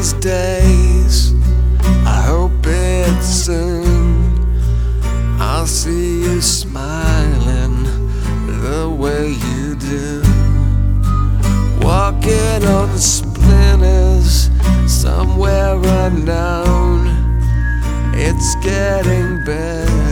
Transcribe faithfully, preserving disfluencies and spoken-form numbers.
these days. I hope it's soon. I'll see you smiling the way you do, walking on the splinters somewhere unknown. It's getting better.